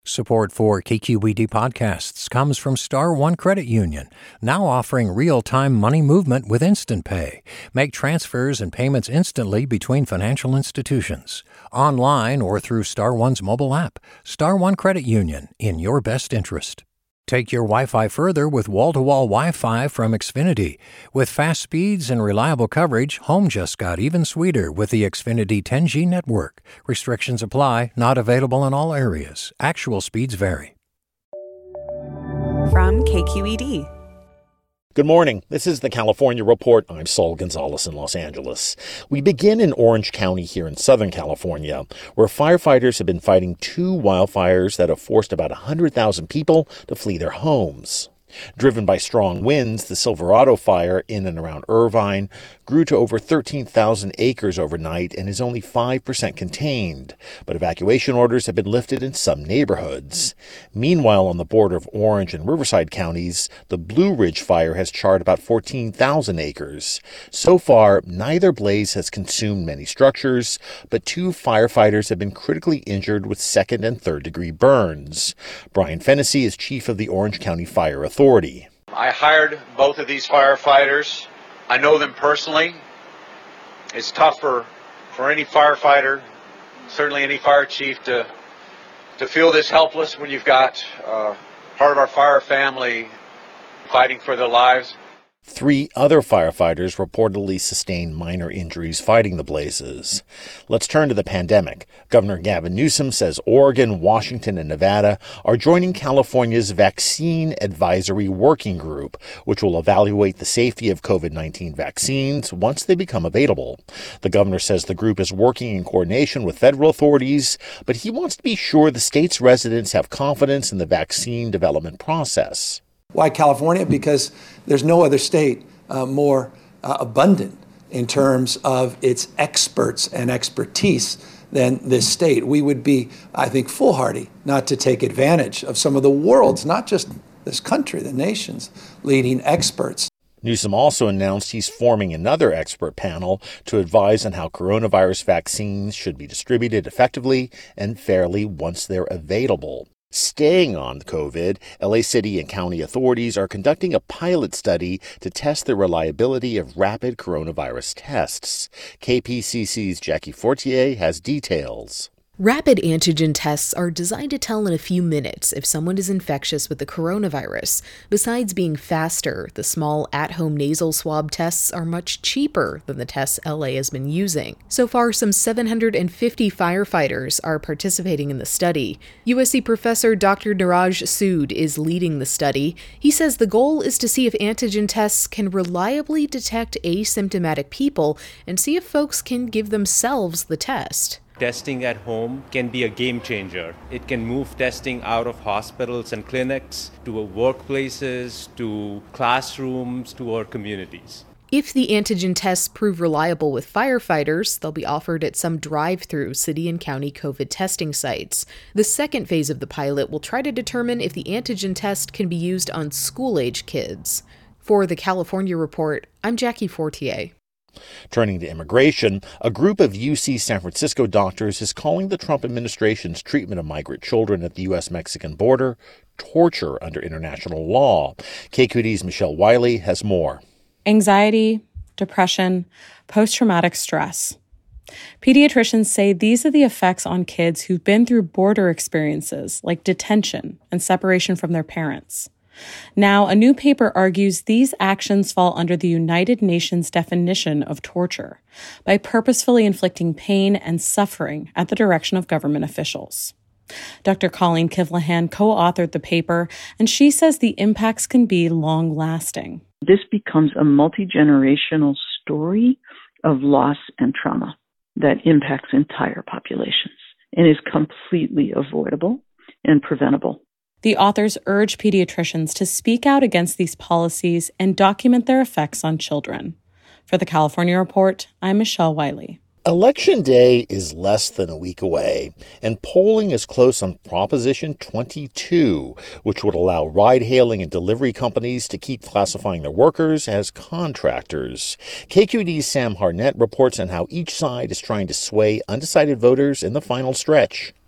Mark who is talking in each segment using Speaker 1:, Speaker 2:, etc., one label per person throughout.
Speaker 1: Support for KQED podcasts comes from Star One Credit Union, now offering real-time money movement with Instant Pay. Make transfers and payments instantly between financial institutions, online or through Star One's mobile app. Star One Credit Union, in your best interest. Take your Wi-Fi further with wall-to-wall Wi-Fi from Xfinity. With fast speeds and reliable coverage, home just got even sweeter with the Xfinity 10G network. Restrictions apply, not available in all areas. Actual speeds vary.
Speaker 2: From KQED.
Speaker 3: Good morning. This is the California Report. I'm Saul Gonzalez in Los Angeles. We begin in Orange County here in Southern California, where firefighters have been fighting two wildfires that have forced about 100,000 people to flee their homes. Driven by strong winds, the Silverado fire in and around Irvine grew to over 13,000 acres overnight and is only 5% contained, but evacuation orders have been lifted in some neighborhoods. Meanwhile, on the border of Orange and Riverside counties, the Blue Ridge fire has charred about 14,000 acres. So far, neither blaze has consumed many structures, but two firefighters have been critically injured with second and third degree burns. Brian Fennessy is chief of the Orange County Fire Authority.
Speaker 4: I hired both of these firefighters. I know them personally. It's tough for any firefighter, certainly any fire chief, to feel this helpless when you've got part of our fire family fighting for their lives.
Speaker 3: Three other firefighters reportedly sustained minor injuries fighting the blazes. Let's turn to the pandemic. Governor Gavin Newsom says Oregon, Washington, and Nevada are joining California's Vaccine Advisory Working Group, which will evaluate the safety of COVID-19 vaccines once they become available. The governor says the group is working in coordination with federal authorities, but he wants to be sure the state's residents have confidence in the vaccine development process.
Speaker 5: Why California? Because there's no other state more abundant in terms of its experts and expertise than this state. We would be, I think, foolhardy not to take advantage of some of the world's, not just this country, the nation's leading experts.
Speaker 3: Newsom also announced he's forming another expert panel to advise on how coronavirus vaccines should be distributed effectively and fairly once they're available. Staying on COVID, LA City and county authorities are conducting a pilot study to test the reliability of rapid coronavirus tests. KPCC's Jackie Fortier has details.
Speaker 6: Rapid antigen tests are designed to tell in a few minutes if someone is infectious with the coronavirus. Besides being faster, the small at-home nasal swab tests are much cheaper than the tests LA has been using. So far, some 750 firefighters are participating in the study. USC professor Dr. Niraj Sood is leading the study. He says the goal is to see if antigen tests can reliably detect asymptomatic people and see if folks can give themselves the test.
Speaker 7: Testing at home can be a game changer. It can move testing out of hospitals and clinics to workplaces, to classrooms, to our communities.
Speaker 6: If the antigen tests prove reliable with firefighters, they'll be offered at some drive-through city and county COVID testing sites. The second phase of the pilot will try to determine if the antigen test can be used on school-age kids. For the California Report, I'm Jackie Fortier.
Speaker 3: Turning to immigration, a group of UC San Francisco doctors is calling the Trump administration's treatment of migrant children at the U.S.-Mexican border torture under international law. KQED's Michelle Wiley has more.
Speaker 8: Anxiety, depression, post-traumatic stress. Pediatricians say these are the effects on kids who've been through border experiences like detention and separation from their parents. Now, a new paper argues these actions fall under the United Nations definition of torture by purposefully inflicting pain and suffering at the direction of government officials. Dr. Colleen Kivlahan co-authored the paper, and she says the impacts can be long-lasting.
Speaker 9: This becomes a multi-generational story of loss and trauma that impacts entire populations and is completely avoidable and preventable.
Speaker 8: The authors urge pediatricians to speak out against these policies and document their effects on children. For the California Report, I'm Michelle Wiley.
Speaker 3: Election Day is less than a week away, and polling is close on Proposition 22, which would allow ride-hailing and delivery companies to keep classifying their workers as contractors. KQED's Sam Harnett reports on how each side is trying to sway undecided voters in the final stretch.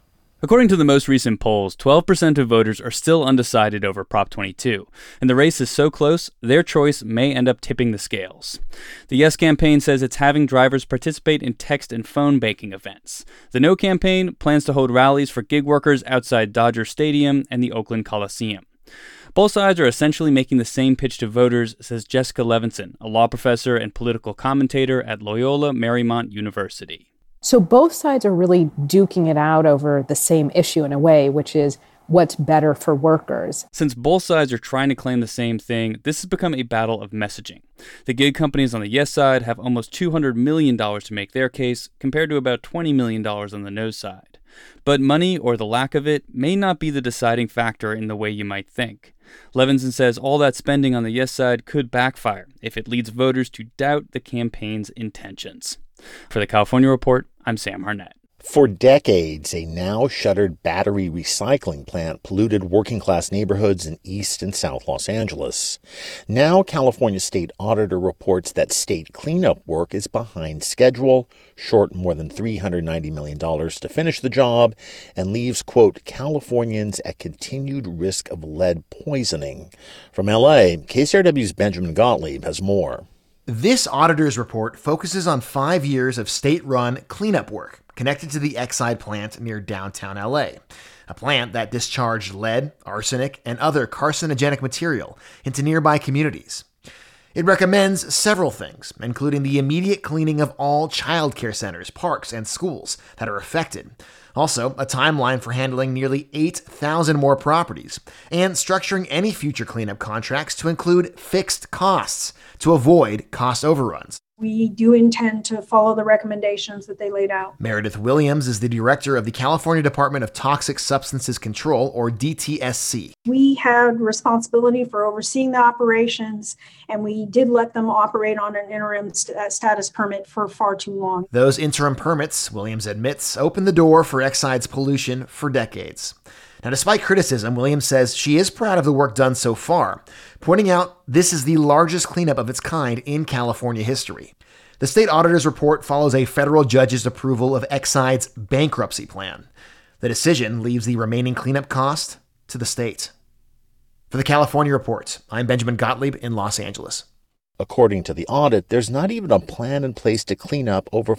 Speaker 2: According to the most recent polls, 12% of voters are still undecided over Prop 22, and the race is so close, their choice may end up tipping the scales. The Yes campaign says it's having drivers participate in text and phone banking events. The No campaign plans to hold rallies for gig workers outside Dodger Stadium and the Oakland Coliseum. Both sides are essentially making the same pitch to voters, says Jessica Levinson, a law professor and political commentator at Loyola Marymount University.
Speaker 10: So both sides are really duking it out over the same issue in a way, which is what's better for workers.
Speaker 2: Since both sides are trying to claim the same thing, this has become a battle of messaging. The gig companies on the Yes side have almost $200 million to make their case, compared to about $20 million on the No side. But money, or the lack of it, may not be the deciding factor in the way you might think. Levinson says all that spending on the Yes side could backfire if it leads voters to doubt the campaign's intentions. For the California Report, I'm Sam Harnett.
Speaker 3: For decades, a now-shuttered battery recycling plant polluted working-class neighborhoods in East and South Los Angeles. Now, California State Auditor reports that state cleanup work is behind schedule, short more than $390 million to finish the job, and leaves, quote, Californians at continued risk of lead poisoning. From L.A., KCRW's Benjamin Gottlieb has more.
Speaker 11: This auditor's report focuses on 5 years of state-run cleanup work connected to the Exide plant near downtown LA, a plant that discharged lead, arsenic, and other carcinogenic material into nearby communities. It recommends several things, including the immediate cleaning of all childcare centers, parks, and schools that are affected. Also, a timeline for handling nearly 8,000 more properties, and structuring any future cleanup contracts to include fixed costs to avoid cost overruns.
Speaker 12: We do intend to follow the recommendations that they laid out.
Speaker 11: Meredith Williams is the director of the California Department of Toxic Substances Control, or DTSC.
Speaker 12: We had responsibility for overseeing the operations, and we did let them operate on an interim status permit for far too long.
Speaker 11: Those interim permits, Williams admits, opened the door for Exide's pollution for decades. Now, despite criticism, Williams says she is proud of the work done so far, pointing out this is the largest cleanup of its kind in California history. The state auditor's report follows a federal judge's approval of Exide's bankruptcy plan. The decision leaves the remaining cleanup cost to the state. For the California Report, I'm Benjamin Gottlieb in Los Angeles.
Speaker 3: According to the audit, there's not even a plan in place to clean up over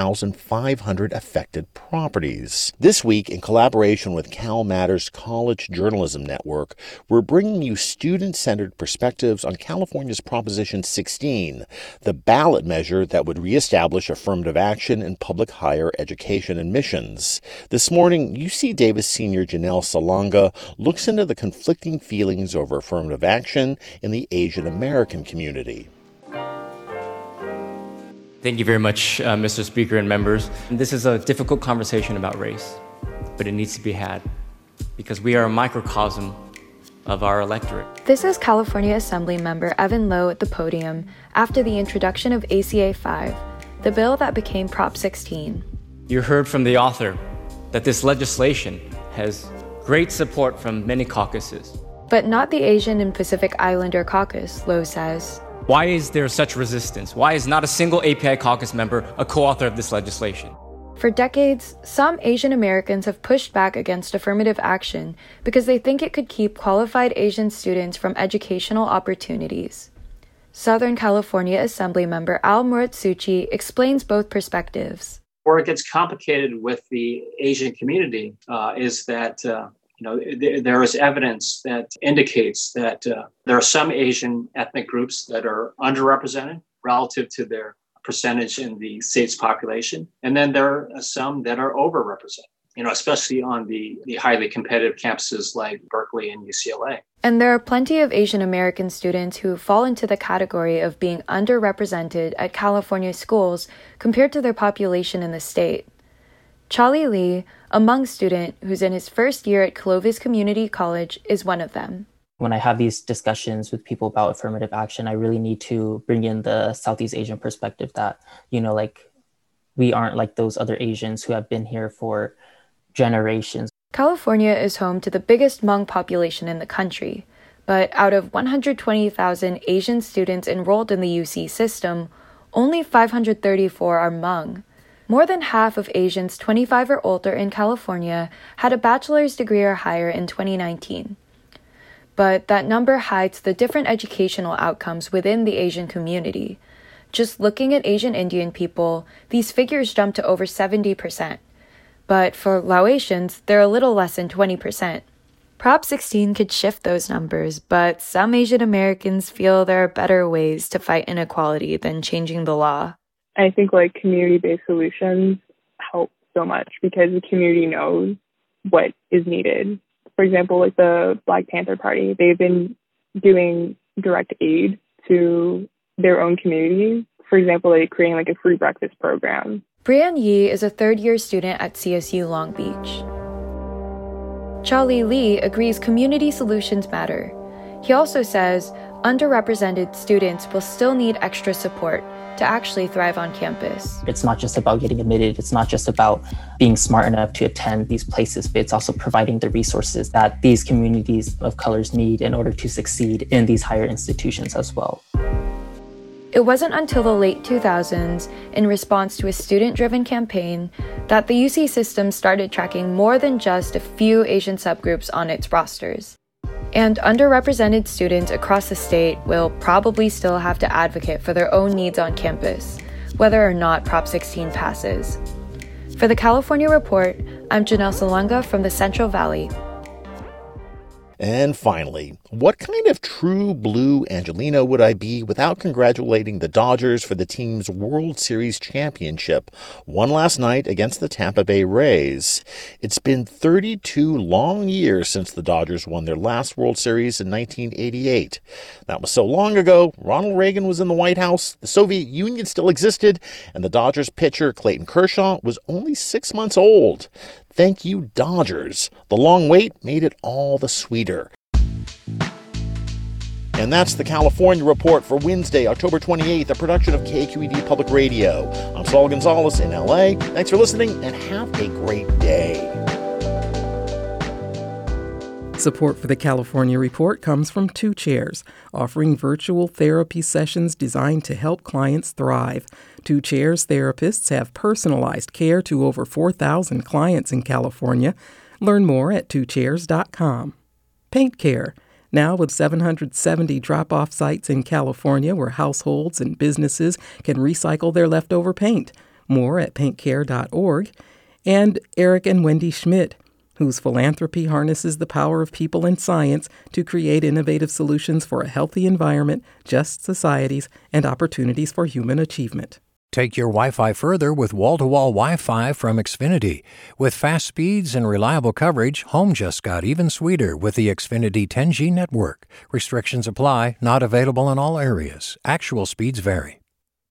Speaker 3: 4,500 affected properties. This week, in collaboration with Cal Matters College Journalism Network, we're bringing you student-centered perspectives on California's Proposition 16, the ballot measure that would reestablish affirmative action in public higher education admissions. This morning, UC Davis senior Janelle Salonga looks into the conflicting feelings over affirmative action in the Asian American community.
Speaker 13: Thank you very much, Mr. Speaker and members. This is a difficult conversation about race, but it needs to be had because we are a microcosm of our electorate.
Speaker 14: This is California Assembly member Evan Lowe at the podium after the introduction of ACA 5, the bill that became Prop 16.
Speaker 13: You heard from the author that this legislation has great support from many caucuses.
Speaker 14: But not the Asian and Pacific Islander caucus, Lowe says.
Speaker 13: Why is there such resistance? Why is not a single API caucus member a co-author of this legislation?
Speaker 14: For decades, some Asian Americans have pushed back against affirmative action because they think it could keep qualified Asian students from educational opportunities. Southern California Assembly member Al Muratsuchi explains both perspectives.
Speaker 15: Where it gets complicated with the Asian community is that there is evidence that indicates that there are some Asian ethnic groups that are underrepresented relative to their percentage in the state's population. And then there are some that are overrepresented, especially on the highly competitive campuses like Berkeley and UCLA.
Speaker 14: And there are plenty of Asian American students who fall into the category of being underrepresented at California schools compared to their population in the state. Charlie Lee, a Hmong student who's in his first year at Clovis Community College, is one of them.
Speaker 16: When I have these discussions with people about affirmative action, I really need to bring in the Southeast Asian perspective that, we aren't like those other Asians who have been here for generations.
Speaker 14: California is home to the biggest Hmong population in the country, but out of 120,000 Asian students enrolled in the UC system, only 534 are Hmong. More than half of Asians 25 or older in California had a bachelor's degree or higher in 2019. But that number hides the different educational outcomes within the Asian community. Just looking at Asian Indian people, these figures jump to over 70%. But for Laotians, they're a little less than 20%. Prop 16 could shift those numbers, but some Asian Americans feel there are better ways to fight inequality than changing the law.
Speaker 17: I think community-based solutions help so much because the community knows what is needed. For example, the Black Panther Party, they've been doing direct aid to their own communities. For example, creating a free breakfast program.
Speaker 14: Brianne Yi is a third-year student at CSU Long Beach. Charlie Lee agrees community solutions matter. He also says underrepresented students will still need extra support to actually thrive on campus.
Speaker 16: It's not just about getting admitted. It's not just about being smart enough to attend these places, but it's also providing the resources that these communities of colors need in order to succeed in these higher institutions as well.
Speaker 14: It wasn't until the late 2000s, in response to a student-driven campaign, that the UC system started tracking more than just a few Asian subgroups on its rosters. And underrepresented students across the state will probably still have to advocate for their own needs on campus, whether or not Prop 16 passes. For the California Report, I'm Janelle Salunga from the Central Valley.
Speaker 3: And finally, what kind of true blue Angelino would I be without congratulating the Dodgers for the team's World Series championship, won last night against the Tampa Bay Rays? It's been 32 long years since the Dodgers won their last World Series in 1988. That was so long ago, Ronald Reagan was in the White House, the Soviet Union still existed, and the Dodgers pitcher Clayton Kershaw was only 6 months old. Thank you, Dodgers. The long wait made it all the sweeter. And that's the California Report for Wednesday, October 28th, a production of KQED Public Radio. I'm Saul Gonzalez in LA. Thanks for listening and have a great day.
Speaker 18: Support for the California Report comes from 2 Chairs, offering virtual therapy sessions designed to help clients thrive. 2 Chairs therapists have personalized care to over 4,000 clients in California. Learn more at 2chairs.com. Paint Care, now with 770 drop-off sites in California where households and businesses can recycle their leftover paint. More at paintcare.org. And Eric and Wendy Schmidt, whose philanthropy harnesses the power of people and science to create innovative solutions for a healthy environment, just societies, and opportunities for human achievement.
Speaker 1: Take your Wi-Fi further with wall-to-wall Wi-Fi from Xfinity. With fast speeds and reliable coverage, home just got even sweeter with the Xfinity 10G network. Restrictions apply, not available in all areas. Actual speeds vary.